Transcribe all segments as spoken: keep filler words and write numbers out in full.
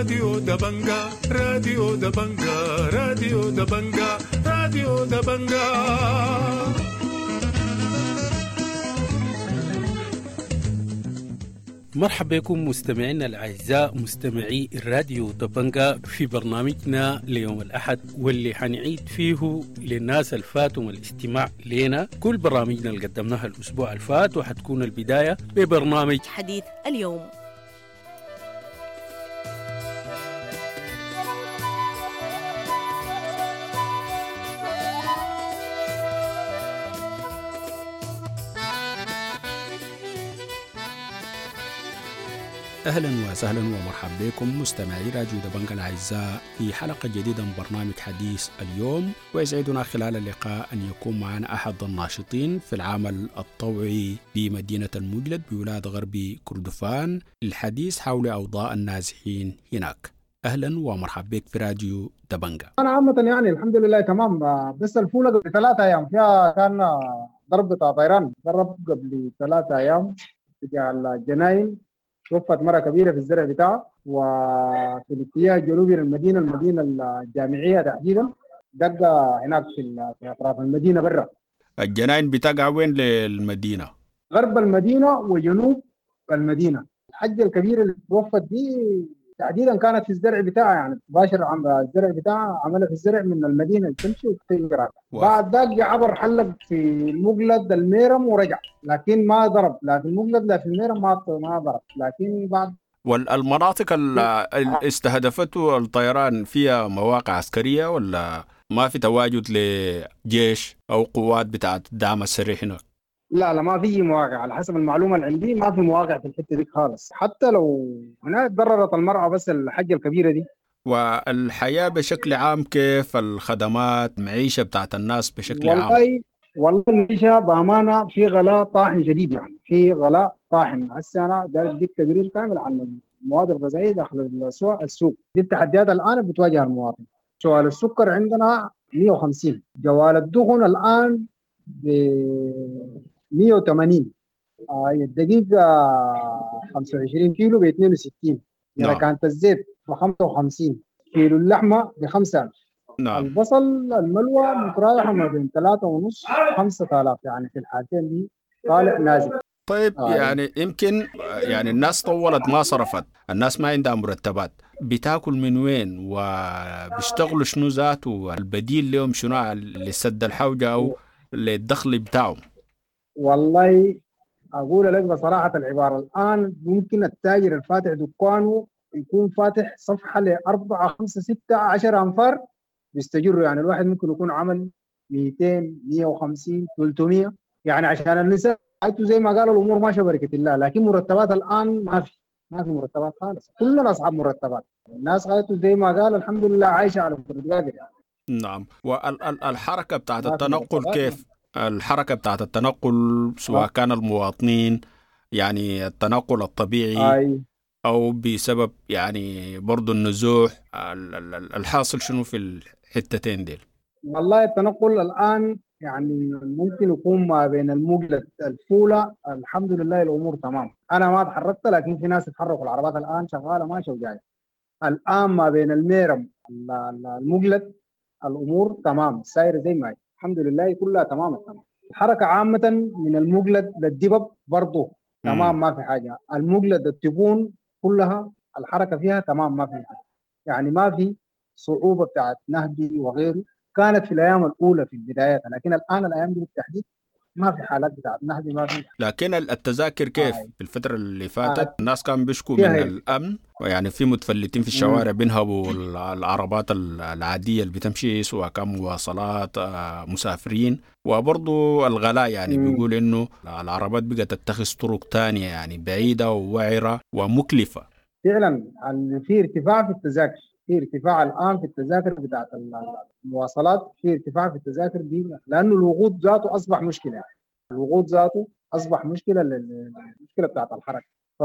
راديو دبنجا راديو دبنجا راديو دبنجا راديو دبنجا. مرحبا بكم مستمعينا الأعزاء مستمعي الراديو دبنجا في برنامجنا ليوم الأحد، واللي حنعيد فيه للناس الفاتهم الاستماع لنا كل برامجنا اللي قدمناها الأسبوع الفات، وحتكون البداية ببرنامج حديث اليوم. أهلا وسهلا ومرحبا بكم مستمعي راديو دبنجا الأعزاء في حلقة جديدة من برنامج حديث اليوم. ويسعدنا خلال اللقاء أن يكون معنا أحد الناشطين في العمل الطوعي بمدينة المجلد بولاية غربي كردفان للحديث حول أوضاع النازحين هناك. أهلا ومرحبا بك في راديو دبنجا. أنا عامة يعني الحمد لله تمام، بس الفولة قبل ثلاثة أيام فيها كان ضرب طيران، ضرب قبل ثلاثة أيام في الجناين، توفت مرة كبيرة في الزرع بتاعه، وفي الاتجاه الجنوبي للمدينة المدينة الجامعية تحديدا، دقة هناك في أطراف المدينة برا. الجناين بتقع وين للمدينة؟ غرب المدينة وجنوب المدينة. الحجة الكبيرة اللي توفت دي تحديدا كانت في الزرع بتاعها، يعني مباشر عن الزرع بتاعها، عملها في الزرع من المدينة تمشي وتنقرأ. بعد ذاك عبر حلق في المجلد الميرم ورجع، لكن ما ضرب لا في المجلد لا في الميرم، ما ما ضرب. لكن بعد والمناطق اللي استهدفته الطيران فيها مواقع عسكرية ولا ما في تواجد لجيش أو قوات بتاعت الدعم السريع هناك؟ لا لا ما في مواقع، على حسب المعلومة اللي عندي ما في مواقع في الحتة دي خالص، حتى لو هناك ضررت المرأة بس الحجة الكبيرة دي. والحياة بشكل عام كيف؟ الخدمات المعيشة بتاعت الناس بشكل والله عام؟ والله المعيشة بأمانة في غلاء طاحن شديد، يعني في غلاء طاحن. هسه أنا داير أديك تقرير كامل عن المواد الغذائية داخل السوق. السوق دي التحديات الآن بتواجه المواطن. سؤال السكر عندنا مية وخمسين، جوال الدهن الآن ب مية وثمانين، آه الدقيقة خمسة وعشرين كيلو ب اثنين وستين، يعني نعم. كانت الزيت ب خمسة وخمسين، كيلو اللحمة ب خمسة ألف. نعم. البصل الملوى متراوحة ما بين ثلاثة ونص خمسة آلاف، يعني في الحالتين دي طالع نازل. طيب آه. يعني يمكن يعني الناس طولت ما صرفت، الناس ما عندها مرتبات، بتاكل من وين وبيشتغلوا شنو ذاته؟ البديل لهم شنو لسد الحوجة أو للدخل بتاعهم؟ والله أقول لك بصراحة العبارة، الآن ممكن التاجر الفاتح دكانه يكون فاتح صفحة لأربعة خمسة ستة عشر أنفار بيستجروا، يعني الواحد ممكن يكون عمل مئتين مية وخمسين ثلاثمية، يعني عشان النساء حيث زي ما قالوا الأمور ماشية بركة الله. لكن مرتبات الآن ما في ما في مرتبات خالص، كلنا أصحاب مرتبات. الناس حيث زي ما قال الحمد لله عايشة على فرد قادر يعني. نعم. والحركة بتاعت التنقل كيف؟ الحركة بتاعت التنقل سواء كان المواطنين يعني التنقل الطبيعي آي. أو بسبب يعني برضو النزوح، الحاصل شنو في الحتتين ديل؟ والله التنقل الآن يعني ممكن يكون ما بين المجلد الفولة، الحمد لله الأمور تمام. أنا ما تحركت لكن في ناس تتحركوا، العربات الآن شغالة ماشية وجاية. الآن ما بين الميرم المجلد الأمور تمام، سايرة زي ما هي الحمد لله، كلها تمام التمام. الحركة عامة من المجلد للدبب برضه تمام، ما في حاجة. المجلد التبون كلها الحركة فيها تمام، ما في حاجة، يعني ما في صعوبة بتاعت نهدي وغيره. كانت في الأيام الأولى في البدايات، لكن الآن الأيام دي بالتحديد ما في حالات بتاعت نهدي، ما في. لكن التذاكر كيف؟ آه. في الفترة اللي فاتت آه. الناس كانوا بيشكوا فيها من هي. الأمن، ويعني في متفلتين في الشوارع بينهبوا العربات العادية اللي بتمشي سواء كان مواصلات مسافرين، وبرضو الغلاء يعني مم. بيقول إنه العربات بقت تتخذ طرق تانية يعني بعيدة ووعرة ومكلفة. فعلا في ارتفاع في التذاكر، في ارتفاع الآن في التذاكر بتاعت المواصلات، في ارتفاع في التذاكر دي، لأنه الوقود ذاته أصبح مشكلة. يعني الوقود ذاته أصبح مشكلة، المشكلة بتاعت الحركة،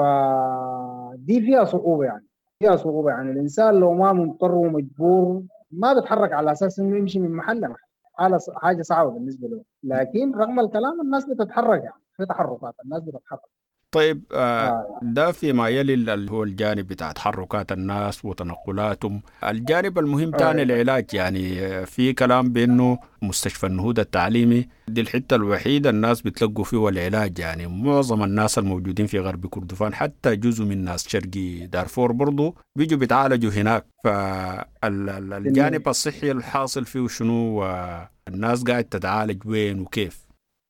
فدي فيها صعوبة، يعني فيها صعوبة. يعني الإنسان لو ما مضطر ومجبور ما بيتحرك على أساس إنه يمشي من محل لمحل، حاجة صعبة بالنسبة له. لكن رغم الكلام الناس بتتحرك، يعني في تحركات الناس بتتحرك. طيب آه آه. ده فيما يلي اللي هو الجانب بتاع تحركات الناس وتنقلاتهم. الجانب المهم تاني آه. العلاج، يعني آه، في كلام بأنه مستشفى النهوض التعليمي دي الحتة الوحيدة الناس بتلقوا فيه العلاج. يعني معظم الناس الموجودين في غرب كردفان حتى جزء من ناس شرقي دارفور برضو بيجوا بيتعالجوا هناك. فالجانب الصحي الحاصل فيه شنو، والناس قاعد تتعالج وين وكيف؟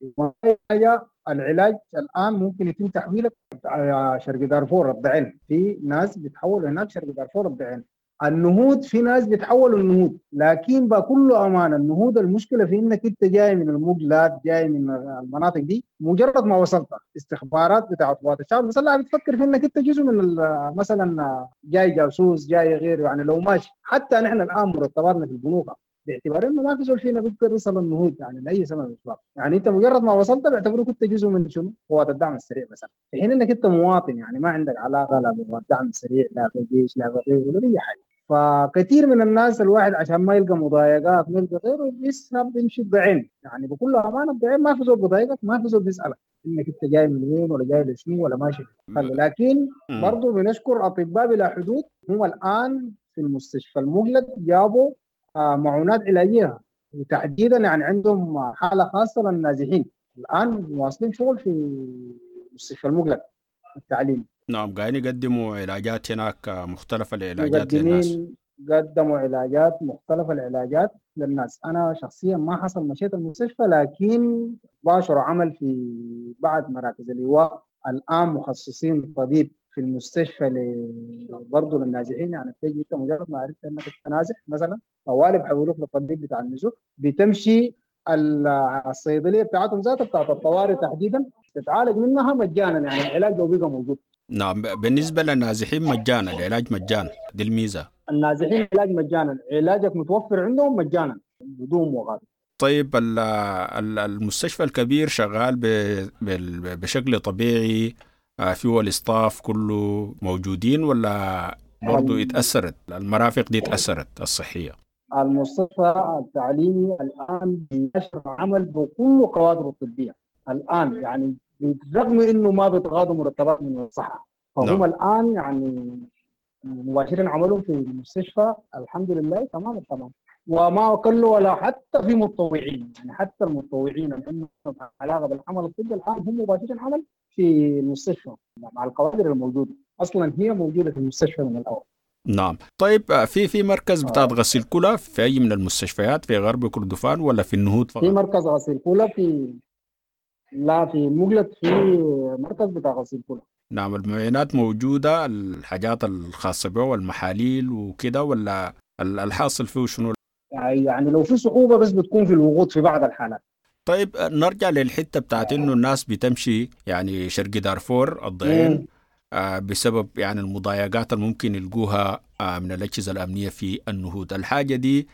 حاجة العلاج الآن ممكن يتم تحويلك على شرق دارفور الضعين، في ناس بتحول هناك شرق دارفور الضعين. النهوض في ناس بيتحولوا النهوض، لكن بكل أمانة النهوض المشكلة في إنك أنت جاي من المقلات، جاي من المناطق دي، مجرد ما وصلت استخبارات بتاعت قوات الشعب المسلحة بتفكر في إنك أنت جزء من مثلا جاي جاسوس جاي غير. يعني لو ماشي حتى نحن الآن مرتباتنا في البنوك باعتبار انه ما في زول فينا بيقدر يوصل النهوض يعني لاي سبب من الاسباب. يعني انت مجرد ما وصلت بيعتبروك انت جزء من شنو؟ قوات الدعم السريع مثلا، في حين انك انت مواطن يعني ما عندك علاقه لا بقوات الدعم السريع لا بالجيش لا بغيره ولا باي حاجه. فكثير من الناس الواحد عشان ما يلقى مضايقات ما يلقى غيره بيسحب بيمشي الضعين. يعني بكل امانه الضعين ما في زول بضايقك، ما في زول بيسالك انك انت جاي من وين ولا جاي لشنو ولا ماشي. لكن برضه بنشكر اطباء بلا حدود، هم الان في المستشفى المغلق جابوا معونات علاجيه، وتحديدا يعني عندهم حاله خاصه للنازحين الان مواصلين شغل في مستشفى المغلق التعليمي. نعم قاعدين يقدموا علاجات هناك، مختلف العلاجات للناس. مقدمين قدموا علاجات مختلف العلاجات للناس. انا شخصيا ما حصل مشيت المستشفى، لكن باشر عمل في بعض مراكز اللواء الان مخصصين طبيب في المستشفى برضه للنازحين. يعني تيجي انت مجرد ما عرفت انك نازح مثلا طوالي بحولوك للطبيب بتاع النزوح، بتمشي الصيدليه بتاعتهم ذاتها بتاعت الطوارئ تحديدا تتعالج منها مجانا، يعني العلاج لو بقى موجود. نعم بالنسبه للنازحين مجانا، العلاج مجانا، دي الميزه. النازحين علاج مجانا، علاجك متوفر عندهم مجانا بدون مقابل. طيب المستشفى الكبير شغال بشكل طبيعي، فيه الاستاف كله موجودين ولا برضو اتأثرت المرافق دي اتأثرت الصحية؟ المستشفى التعليمي الآن بيشرع عمل بكل قوادره الطبية الآن، يعني بالرغم إنه ما بيتغاضوا مرتبات من الصحة، فهم نعم. الآن يعني مباشرين عملهم في المستشفى الحمد لله تمام التمام، وما قلوا ولا حتى في متطوعين. يعني حتى المتطوعين اللي عندهم علاقة بالعمل الطبي الآن هم مباشرين عمل في المستشفى مع القوادر الموجودة، أصلا هي موجودة في المستشفى من الأول. نعم. طيب في في مركز بتاع غسيل كلى في أي من المستشفيات في غرب كردفان ولا في النهوض فقط؟ في مركز غسيل كلى في لا في مغلق، في مركز بتاع غسيل كلى. نعم. المعينات موجودة، الحاجات الخاصة به والمحاليل وكده، ولا الحاصل فيه شنو؟ يعني لو في صعوبة بس بتكون في الوقود في بعض الحالات. طيب نرجع للحتة بتاعت إنه الناس بتمشي يعني شرق دارفور الضعين آه بسبب يعني المضايقات اللي ممكن يلقوها آه من الأجهزة الأمنية في النهوض. الحاجة دي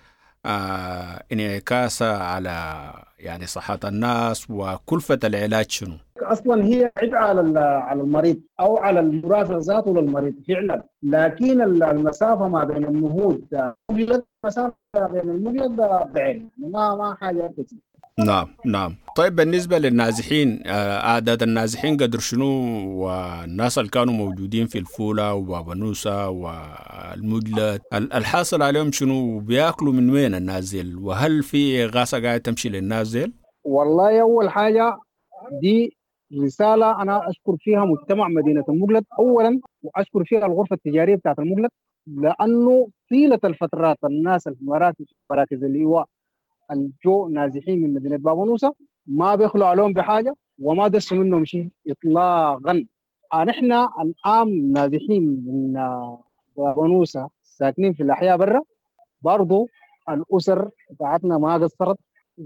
آه انعكاسها على يعني صحة الناس وكلفة العلاج شنو؟ اصلا هي عبء على على المريض او على المرافق ذاته للمريض فعلا، لكن المسافه ما بين النهوض مجلد مسافه بين المجلد بعين، ما ما حاجه كثير. نعم نعم. طيب بالنسبة للنازحين، أعداد النازحين قدر شنو، والناس اللي كانوا موجودين في الفولة وبابنوسة والمجلد الحاصل عليهم شنو، بياكلوا من وين النازل، وهل في غاسة قاعدة تمشي للنازل؟ والله أول حاجة دي رسالة أنا أشكر فيها مجتمع مدينة المجلد أولا، وأشكر فيها الغرفة التجارية بتاعت المجلد، لأنه طيلة الفترات الناس في مراكز مراكز اللواء الجو نازحين من مدينة بابنوسة ما بيخلوا عليهم بحاجة وما دسوا منهم شيء إطلاقا. نحن الآن نازحين من بابنوسة ساكنين في الأحياء برا، برضو الأسر بتاعتنا ما قصرت،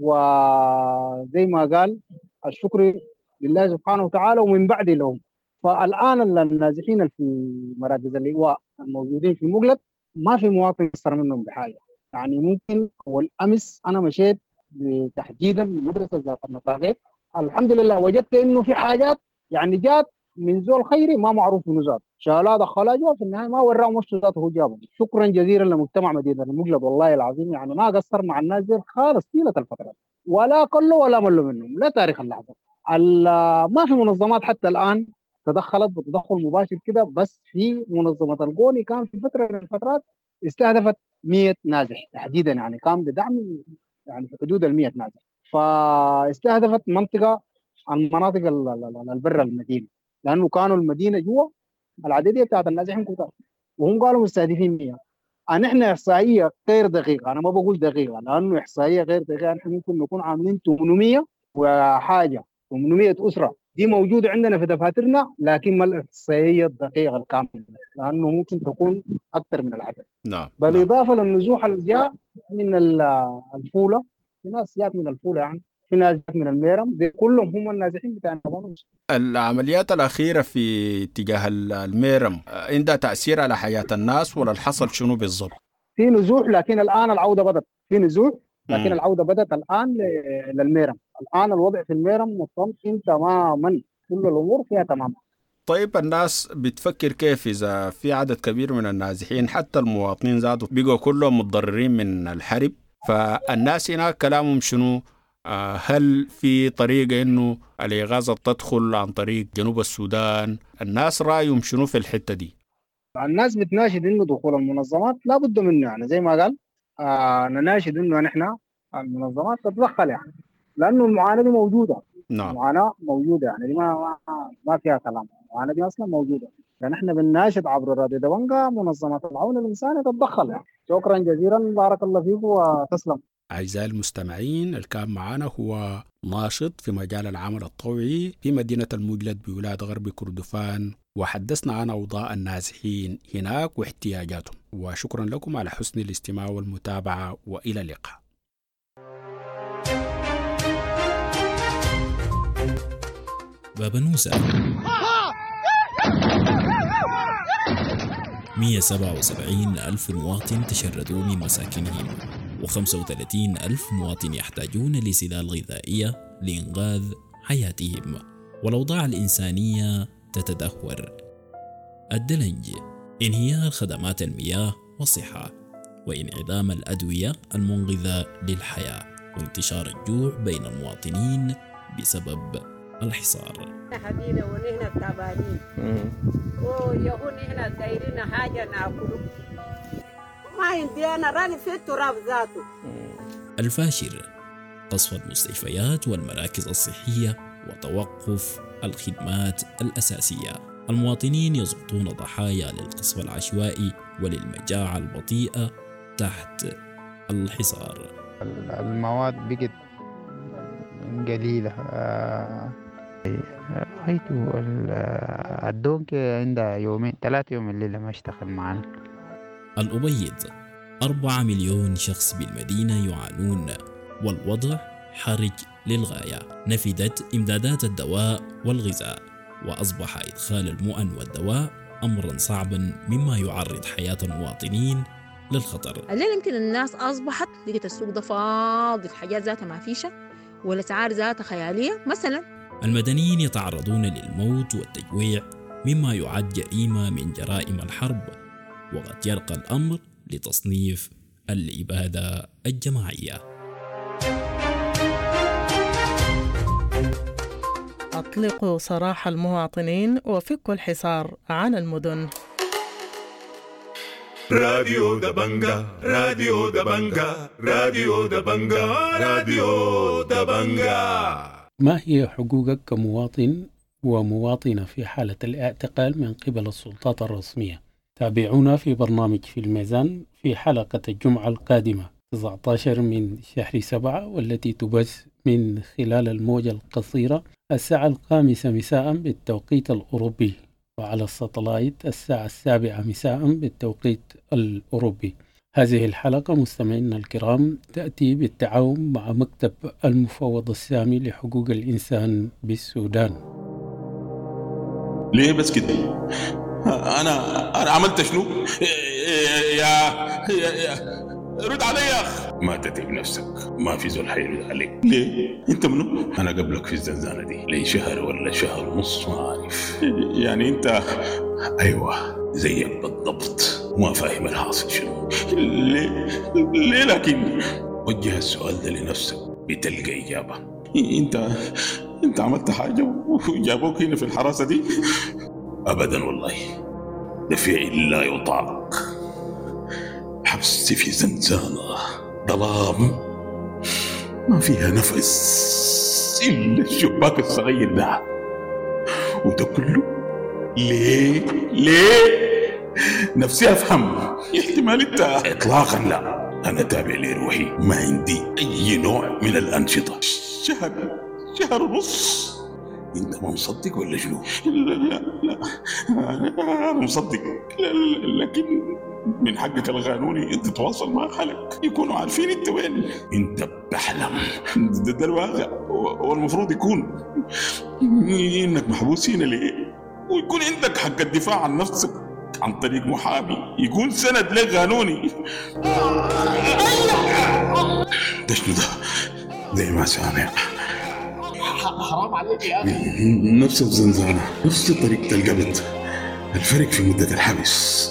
وزي ما قال الشكر لله سبحانه وتعالى ومن بعد لهم. فالآن النازحين في مراكز اللواء الموجودين في مغلق ما في مواطن قصر منهم بحاجة. يعني ممكن والأمس أنا مشيت تحديدا من مدرسة ذات النطاقية، الحمد لله وجدت إنه في حاجات يعني جات من زول خيري ما معروف منه ذات، شالها دخلها جوا في النهاية ما وراهم وش ذاته هو جابهم. شكرا جزيلا لمجتمع مدينة المجلد والله العظيم، يعني ما قصر مع الناس دي خالص طيلة الفترة، ولا قلوا ولا ملوا منهم لا تاريخ اللحظة. ما في منظمات حتى الآن تدخلت بتدخل مباشر كده. بس في منظمة القوني كان في فترة من الفترات استهدفت مية نازح تحديدا، يعني كان بدعم يعني في حدود ال مية نازح، فاستهدفت منطقة عن مناطق البر المدينة، لأنه كانوا المدينة جوا العددية بتاعت النازحين كتار، وهم قالوا مستهدفين مية. أنا إحنا إحصائية غير دقيقة، أنا ما بقول دقيقة لأنه إحصائية غير دقيقة، إحنا ممكن نكون عاملين ثمانمية وحاجة ثمانمية أسرة دي موجودة عندنا في دفاترنا، لكن ما الإحصائية الدقيقة الكاملة لأنه ممكن تكون أكثر من العدد. نعم. بالإضافة نعم. للنزوح اللي جاء من الفولة، في ناس جات من الفولة، يعني في ناس جات من الميرم، دي كلهم هم النازحين بتاع النظام. العمليات الأخيرة في اتجاه الميرم عندها تأثير على حياة الناس ولا الحصل شنو بالضبط؟ في نزوح، لكن الآن العودة بدت. في نزوح لكن م. العودة بدت الآن للميرم. الآن الوضع في الميرم مطمئن تماما، كل الأمور فيها تماما. طيب الناس بتفكر كيف إذا في عدد كبير من النازحين، حتى المواطنين ذاتهم بيقوا كلهم متضررين من الحرب، فالناس هناك كلامهم شنو؟ هل في طريقة إنه الإغاثة تدخل عن طريق جنوب السودان؟ الناس رأيهم شنو في الحتة دي؟ الناس بتناشد إنه دخول المنظمات لا بد منه، يعني زي ما قال آه نناشد إنه نحن المنظمات تتدخل، يعني لأنه المعاناة دي موجودة. نعم. المعاناة موجودة، يعني دي ما ما فيها كلام، المعاناة دي أصلا موجودة. يعني إحنا بنناشد عبر راديو دبنجا منظمات العون الإنساني تتدخل. يعني شكرا جزيلا، بارك الله فيك وتسلم. أعزائي المستمعين، الكان معنا هو ناشط في مجال العمل الطوعي في مدينة المجلد بولاية غرب كردفان، وحدثنا عن أوضاع النازحين هناك واحتياجاتهم. وشكرا لكم على حسن الاستماع والمتابعة، وإلى اللقاء. بابا نوسة مئة وسبعة وسبعين ألف مواطن تشردوا من مساكنهم، وخمسة وثلاثين ألف مواطن يحتاجون لسلال غذائية لإنقاذ حياتهم، والأوضاع الإنسانية تتدهور. الدلنج، انهيار خدمات المياه والصحة، وانعدام الأدوية المنقذة للحياة، وانتشار الجوع بين المواطنين بسبب الحصار. حبينا ونحن التعبانين ويهون نحن دايرين حاجة ناكله، ما عندي أنا راني في التراب ذاته. الفاشر، قصف المستشفيات والمراكز الصحية وتوقف الخدمات الأساسية. المواطنين يسقطون ضحايا للقصف العشوائي وللمجاعة البطيئة تحت الحصار. المواد بقت قليلة. رأيته الدونك عندها يومين ثلاثة يوم الليلة ما اشتغل معنا. الأبيض، أربعة مليون شخص بالمدينة يعانون، والوضع حرج للغاية. نفدت إمدادات الدواء والغذاء، وأصبح إدخال المؤن والدواء أمرا صعبا مما يعرض حياة المواطنين للخطر. الليل يمكن الناس أصبحت لقيت السوق ده فاضي، الحاجات ذاتها ما فيشة والأسعار ذاتها خيالية. مثلا المدنيين يتعرضون للموت والتجويع مما يعد جريمة من جرائم الحرب، وقد يرقى الأمر لتصنيف الإبادة الجماعية. أطلقوا سراح المواطنين وفكوا الحصار عن المدن. راديو دبنجا راديو دبنجا راديو دبنجا راديو دبنجا. ما هي حقوقك كمواطن ومواطنة في حالة الاعتقال من قبل السلطات الرسمية؟ تابعونا في برنامج في الميزان في حلقة الجمعة القادمة تسعة عشر من شهر سبعة، والتي تبث من خلال الموجة القصيرة الساعة الخامسة مساء بالتوقيت الأوروبي، وعلى الساتلايت الساعة السابعة مساء بالتوقيت الأوروبي. هذه الحلقة مستمعينا الكرام تأتي بالتعاون مع مكتب المفوض السامي لحقوق الإنسان بالسودان. ليه بس كده؟ أنا أنا عملت شنو؟ يا يا يا رد علي يا أخ. ما تتعب نفسك، ما في زول حيرد عليك. ليه؟ أنت منو؟ أنا قبلك في الزنزانة دي لي شهر ولا شهر ونص، ما عارف. يعني أنت؟ أيوة زيك بالضبط، وما فاهم الحاصل شنو. ليه؟ ليه لكن؟ وجه السؤال ده لنفسك بتلقى إجابة. أنت أنت عملت حاجة وجابوك هنا في الحراسة دي؟ أبدا والله، ده فعل لا يطاق. حبس في زنزانة ظلام ما فيها نفس إلا الشباك الصغير ده، وده كله ليه؟ ليه؟ نفسي أفهم. احتمال انت إطلاقا لا، أنا تابع لروحي، ما عندي أي نوع من الأنشطة. شهر شهر ونص. انت ما مصدق ولا شنو؟ لا لا لا أنا مصدق، لكن من حقك القانوني انت تتواصل مع اهلك يكونوا عارفين انت وين. انت بحلم. ده, ده الواقع، والمفروض يكون انك محبوس هنا ليه، ويكون عندك حق الدفاع عن نفسك عن طريق محامي يكون سند لك قانوني. ده شنو ده؟ زي ما سامع. حرام عليك يا اخي. نفس الزنزانة، نفس طريقة القبض، الفرق في مدة الحبس.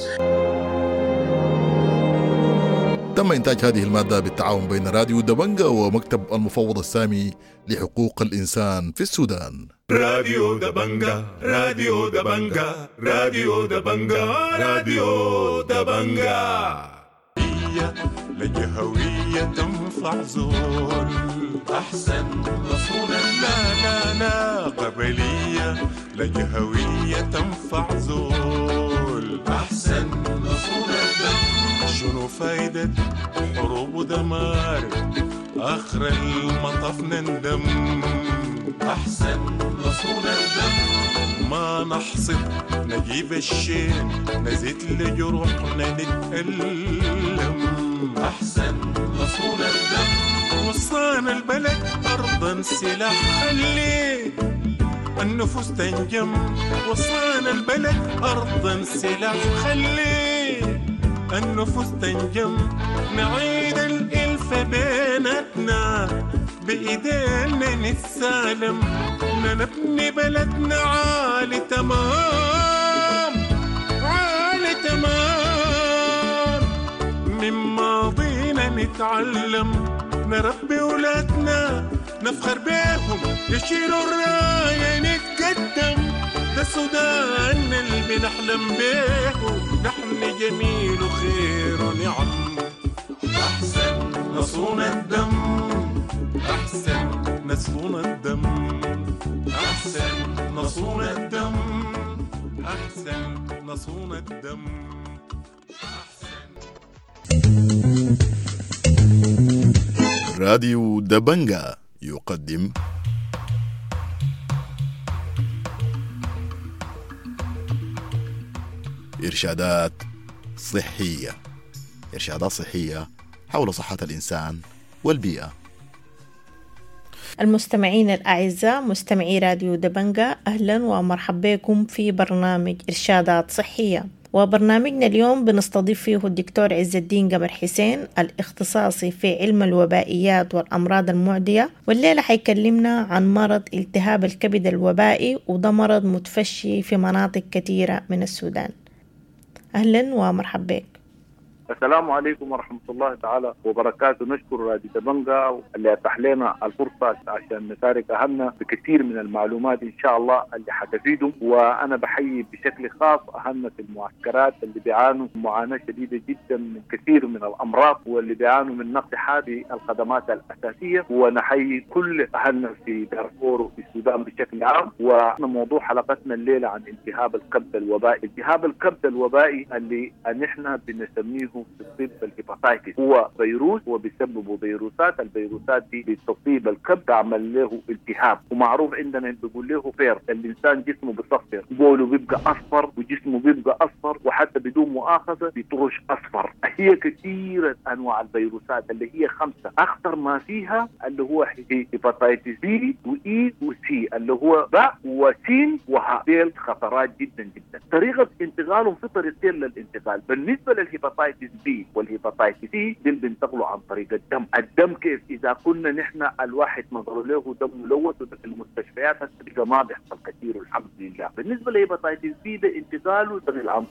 تم إنتاج هذه المادة بالتعاون بين راديو دبنجا ومكتب المفوض السامي لحقوق الإنسان في السودان. راديو دبنجا، راديو دبنجا، راديو دبنجا، راديو دبنجا. لقى هوية تنفع زول أحسن مصونة. لا لا لا قبلية، لقى هوية تنفع زول أحسن مصونة. شنو فايدة حروب ودمار، آخر المطاف نندم. أحسن مصونة الدم، ما نحصد نجيب الشين، نزيد لجروحنا نتألم. أحسن مصونة الدم، وصانا البلد أرضا سلاح خليه النفوس تنجم. وصانا البلد أرضا سلاح خليه النفوس تنجم. نعيد الإلف بيناتنا بإيدينا نتسالم، نبني بلدنا عالي تمام، عالي تمام. من ماضينا نتعلم، نربي ولادنا نفخر بيهم، يشيلوا الراية نتقدم. ده السودان اللي بنحلم بيه، نحن جميل وخير ونعم. أحسن نصون الدم، أحسن نصون الدم، أحسن نصون الدم، أحسن نصون الدم. راديو دبنجا يقدم إرشادات صحية، إرشادات صحية حول صحة الإنسان والبيئة. المستمعين الأعزاء، مستمعي راديو دبنجا، أهلا ومرحبا بكم في برنامج إرشادات صحية. وبرنامجنا اليوم بنستضيف فيه الدكتور عز الدين قمر حسين، الاختصاصي في علم الوبائيات والأمراض المعدية، والليلة حيكلمنا عن مرض التهاب الكبد الوبائي، وده مرض متفشي في مناطق كثيرة من السودان. أهلا ومرحبا بك. السلام عليكم ورحمة الله تعالى وبركاته. نشكر راديو دبنجا اللي أتاح لنا الفرصة عشان نشارك أهلنا بكثير من المعلومات إن شاء الله اللي حتفيدهم. وأنا بحيي بشكل خاص أهلنا في المعسكرات اللي بيعانوا معاناة شديدة جدا من كثير من الأمراض، واللي بيعانوا من نقص هذه الخدمات الأساسية. ونحيي كل أهلنا في دارفور وفي السودان بشكل عام. وموضوع حلقتنا الليلة عن التهاب الكبد الوبائي. التهاب الكبد الوبائي اللي نحن بنسميه في الطب الهيباتايتس هو فيروس، وبيسببوا فيروسات. الفيروسات دي بتصيب الكبد، تعمل له التهاب. ومعروف عندنا بيقول له فير، الانسان جسمه بيصفر، بوله بيبقى اصفر وجسمه بيبقى اصفر، وحتى بدون مؤاخذه بيطرش اصفر. هي كثيره انواع الفيروسات اللي هي خمسه، اخطر ما فيها اللي هو هيباتايتس بي واي وسي، اللي هو باء وسين وهاء. ديل خطرات جدا جدا. طريقه انتقالهم في طريقتين للانتقال. بالنسبه للهيباتايتس بي والهيباتايتس سي دول بينتقلوا عن طريق الدم. الدم كيف؟ اذا كنا نحن الواحد نظر له دم ملوث وفي المستشفيات هسه ما بيحصل كثير والحمد لله. بالنسبه للهيباتايتس بي ده انتقاله عن طريق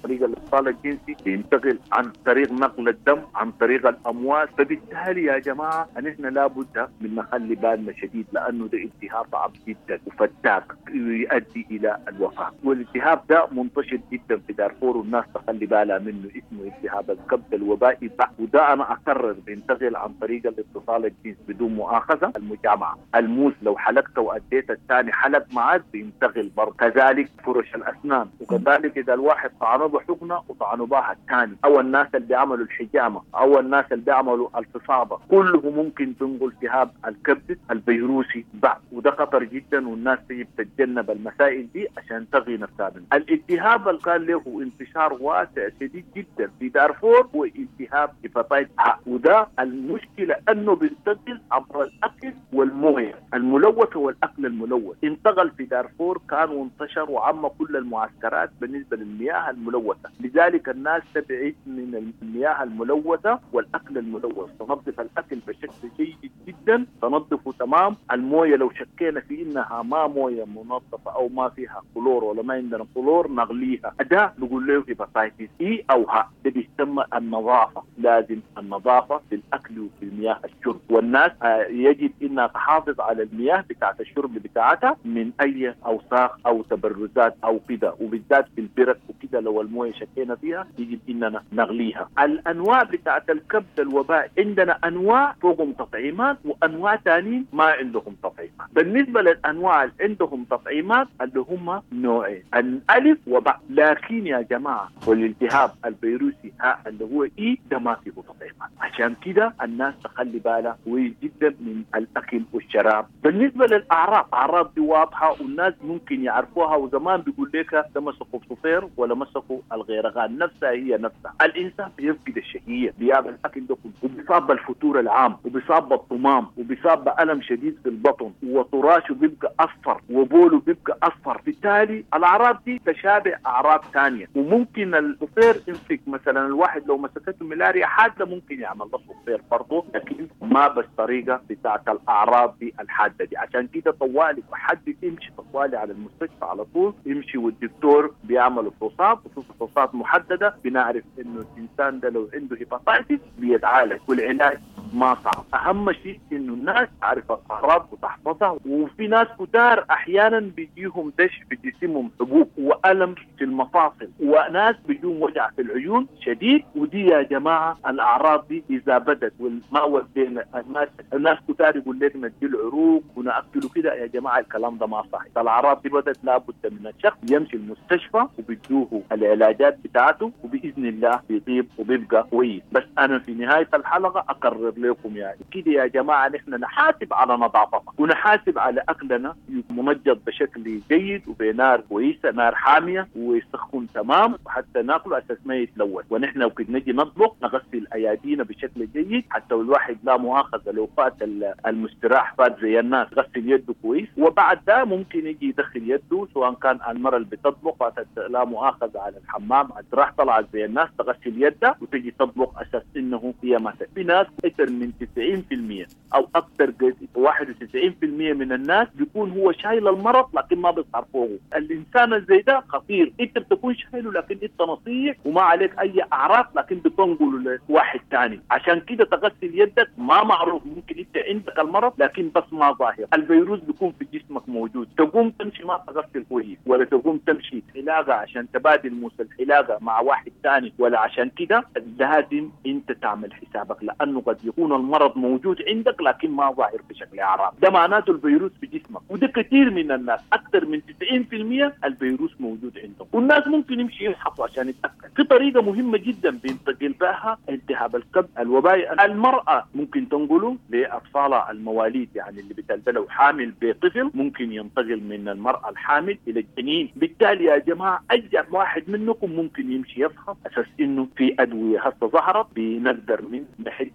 الاتصال الجنسي بينتقل عن طريق نقل الدم، عن طريق الامواج. فبالتالي يا جماعه نحن لابد من نخلي بالنا شديد، لانه ده التهاب صعب جدا وفتاك يؤدي الى الوفاه. والالتهاب ده منتشر جدا في دارفور والناس تخلي بالها منه، اسمه التهاب الكبد الوبائي. وده انا اكرر بينتقل عن طريق الاتصال الجنسي بدون مؤاخذه. المجامعه، الموس لو حلقته واديت الثاني حلق معك بينتقل برضه. كذلك فرش الاسنان، وكذلك اذا الواحد طعنه بحقنه وطعنه بها الثاني، او الناس اللي بيعملوا الحجامه، او الناس اللي بيعملوا الفصابه، كله ممكن تنقل التهاب الكبد الفيروسي بعد. وده خطر جدا والناس تجب تتجنب المسائل دي عشان تغي نفسها. الالتهاب اللي كان له انتشار واسع شديد جدا في دارفور هو التهاب هيباتيت ع، وده المشكله انه بينتقل عبر الاكل والمويه الملوثه والاكل الملوث. انتقل في دارفور كان وانتشر وعم كل المعسكرات بالنسبه للمياه الملوثه، لذلك الناس تبعد من المياه الملوثه والاكل الملوث. تنظف الاكل بشكل جيد جدا، تنظفه تمام. المويه لو شكينا في انها ما مويه منظفه او ما فيها كلور ولا ما عندنا كلور نغليها. ده بقول له هيباتيتس اي او ها. ده بيسمى النظافه، لازم النظافه في الاكل وفي المياه الشرب. والناس يجب انها تحافظ على المياه بتاعت الشرب بتاعتها من اي اوساخ او تبرزات او كده، وبالذات في البرد وكده لو المويه شكينا فيها يجب اننا نغليها. الانواع بتاعت الكبد الوبائي عندنا انواع فوقهم تطعيمات وانواع ثانيين ما عندهم تطعيمات. بالنسبه للانواع اللي عندهم تطعيمات اللي هم نوعين، الالف وباء. لكن يا جماعه والالتهاب الفيروسي ها اللي هو اي ده ما فيه تطعيمات، عشان كده الناس تخلي بالها كويس جدا من الاكل والشراب. بالنسبه للاعراض، اعراض دي واضحه والناس ممكن يعرفوها، وزمان بيقول لك ده مسكوا صفير ولا مسكوا الغيرغان، نفسها هي نفسها. الانسان بيفقد الشهيه بياكل الاكل ده كله، وبيصاب بالفتور العام، وبيصاب بالطمام، وبيصاب بالم شديد في البطن، وطراشه بيبقى اصفر، وبوله بيبقى اصفر. بالتالي الاعراض دي تشابه اعراض ثانيه، وممكن الصفير يمسك مثلا الواحد لو مسكته ملاريا حاده ممكن يعمل له صفير برضه، لكن ما بالطريقه بتاعت الاعراض دي الحاده دي. عشان كده طوالي وحد يمشي طوالي على المستشفى على طول، يمشي والدكتور بيعمل فحوصات وفحوصات محدده، بنعرف انه الانسان ده لو عنده هيباتيتس بيتعالج، والعلاج ما صعب. اهم شيء انه الناس تعرف الاعراض وتحفظها. وفي ناس كتار احيانا بيجيهم دش في جسمهم، حبوب والم في المفاصل، وناس بيجيهم وجع في العيون شديد. ودي يا جماعه الاعراض دي اذا بدت والما ودينا الناس الناس كتار يقول لك نديله عروق وناكله كده، يا جماعه الكلام ده ما صحيح. الاعراض دي بدت لابد من الشخص يمشي المستشفى وبيدوه العلاجات بتاعته، وباذن الله بيطيب وبيبقى كويس. بس انا في نهايه الحلقه اكرر لكم يعني كده يا جماعه نحن نحاسب على نظافتنا ونحاسب على اكلنا منجد بشكل جيد وبنار كويسه، نار حاميه ويسخن تمام وحتى ناكله اساس ما يتلوث. ونحن لو كنا نجي نطبخ نغسل ايادينا بشكل جيد، حتى الواحد لا مؤاخذه لو فات المستراح فات زي الناس غسل يده كويس، وبعد ده ممكن يجي يدخل يده سواء كان المرأة اللي بتطبخ فاتت لا مؤاخذه على الحمام راح طلعت زي الناس تغسل يدها وتجي تطبخ اساس انه هي مثلا. في ناس اكثر من تسعين بالمئة او اكثر واحد وتسعين بالمئة من الناس بيكون هو شايل المرض لكن ما بيظهر فوقه. الانسان الزي ده خطير، انت بتكون شايله لكن انت نصيح وما عليك اي اعراض لكن بتنقله لواحد ثاني. عشان كده تغسل يدك ما معروف، ممكن انت عندك المرض لكن بس ما ظاهر. الفيروس بيكون في جسمك موجود، تقوم تمشي ما تغسل كويس، ولا تقوم تمشي حلاقه عشان تبادل موس الحلاقه مع واحد ثاني، ولا عشان كده لازم انت تعمل حسابك، لانه قد يكون المرض موجود عندك لكن ما ظاهر بشكل اعراض. ده معناته الفيروس في جسمك، وده كثير من الناس اكثر من تسعين بالمئة الفيروس موجود عندهم. والناس ممكن يمشي يفحصوا عشان يتاكد. في طريقه مهمه جدا بينتقل بها التهاب الكبد الوبائي. المراه ممكن تنقله لاطفالها المواليد، يعني اللي بتلدلوا حامل بطفل ممكن ينتقل من المراه الحامل الى الجنين. بالتالي يا جماعه اي واحد منكم ممكن يمشي يفحص اساس انه في ادويه هسه ظهرت بنقدر من نحد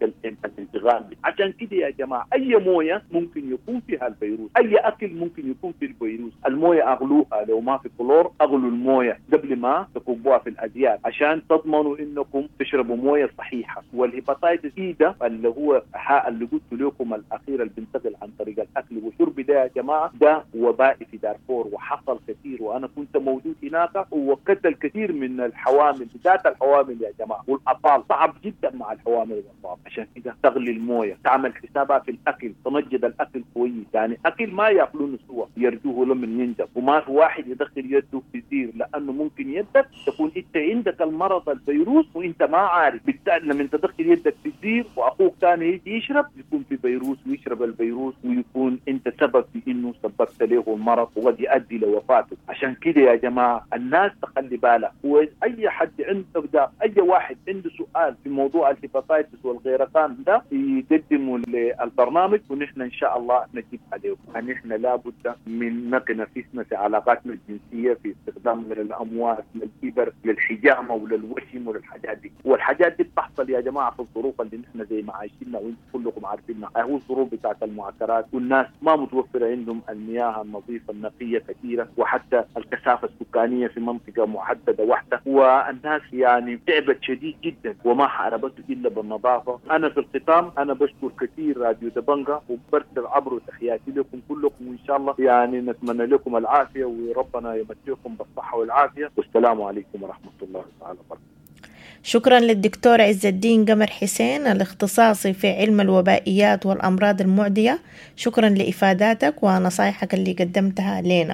الانتقال. عشان كده يا جماعة أي موية ممكن يكون فيها الفيروس، أي أكل ممكن يكون فيه الفيروس. الموية أغلوها لو ما في كلور، أغلوا الموية قبل ما تكبوها في الأزياء عشان تضمنوا إنكم تشربوا موية صحيحة. والهيباتايتس إي ده اللي هو اللي قلت لكم الأخير اللي بينتقل عن طريق الأكل والشرب ده يا جماعة، ده وبائي في دارفور وحصل كثير، وأنا كنت موجود هناك وقتل كثير من الحوامل، ذات الحوامل يا جماعة والأطفال. صعب جدا مع الحوامل والأطفال. عشان كده تغلي الموية، تعمل حسابها في الأكل، تنجد الأكل كويس، يعني أكل ما يأكلونه سوا يرجوه لمن ينجب، وما في واحد يدخل يده في الزير لأنه ممكن يدك تكون أنت عندك المرض الفيروس وأنت ما عارف. بالتالي لما تدخل يدك في الزير وأخوك ثاني يجي يشرب يكون في فيروس ويشرب الفيروس ويكون أنت سبب في إنه سببت له المرض وقد يؤدي لوفاته. عشان كده يا جماعة الناس تخلي بالها، وأي حد عنده ده أي واحد عنده سؤال في موضوع الهيباتايتس والغيرقان ده يقدموا للبرنامج ونحن إن شاء الله نجيب عليه. نحن لابد من نتنافسنا في علاقاتنا الجنسية في استخدام الأموال للإبر للحجامة وللوشم وللحاجات دي، والحاجات دي بتحصل يا جماعة في الظروف اللي نحن زي ما عايشينها وانتم كلكم عارفينها. هو الظروف بتاعت المعسكرات والناس ما متوفرة عندهم المياه النظيفة النقية كثيرة، وحتى الكثافة السكانية في منطقة محددة واحدة، والناس يعني تعبت شديد جدا وما حاربته إلا بالنظافة. أنا في الختام أنا بشكر كثير راديو دبنجا وبرسل عبر تحياتي لكم كلكم، وإن شاء الله يعني نتمنى لكم العافية وربنا يمتعكم بالصحة والعافية، والسلام عليكم ورحمة الله تعالى وبركاته. شكرا للدكتور عز الدين قمر حسين الاختصاصي في علم الوبائيات والأمراض المعدية. شكرا لإفاداتك ونصائحك اللي قدمتها لنا،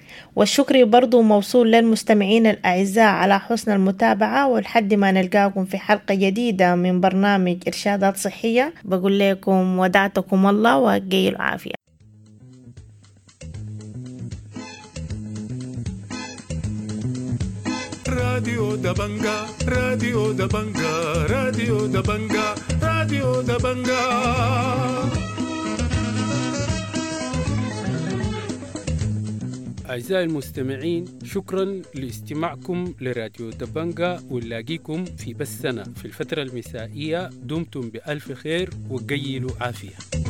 والشكر برضو موصول للمستمعين الأعزاء على حسن المتابعة. ولحد ما نلقاكم في حلقة جديدة من برنامج إرشادات صحية بقول لكم ودعتكم الله وقيل العافية. راديو دبنجا راديو دبنجا راديو دبنجا راديو دبنجا. أعزائي المستمعين، شكرا لاستماعكم لراديو دبنجا، ونلاقيكم في بثنا في الفترة المسائية. دمتم بألف خير وقيلوا عافية.